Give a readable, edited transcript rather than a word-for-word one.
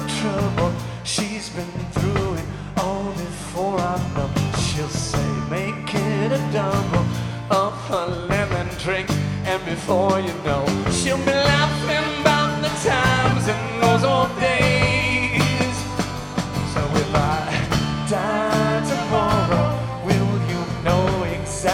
trouble. She's been through it all before, I know. She'll say, make it a double of her lemon drink, and before you know, she'll be loud.